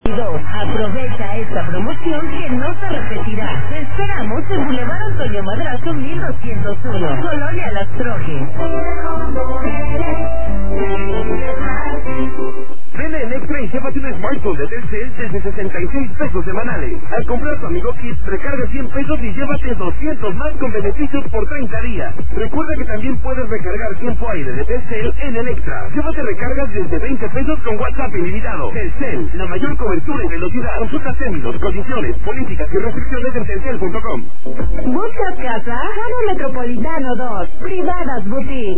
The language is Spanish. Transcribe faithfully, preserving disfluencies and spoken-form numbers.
Aprovecha esta promoción que no se repetirá. Te esperamos en Boulevard Antonio Madrazo mil doscientos uno, Colonia Las Trojes. Ven en Extra y llévate un smartphone de Telcel desde sesenta y seis pesos semanales. Al comprar tu Amigo Kit, recarga cien pesos y llévate doscientos más con beneficios por treinta días. Recuerda que también puedes recargar tiempo aire de Telcel en el Extra. Llévate recargas desde veinte pesos con WhatsApp ilimitado. Telcel, la mayor cobertura y velocidad. Consulta términos, condiciones, políticas y restricciones en telcel punto com. ¿Buscas casa? Jano Metropolitano dos, Privadas Boutique.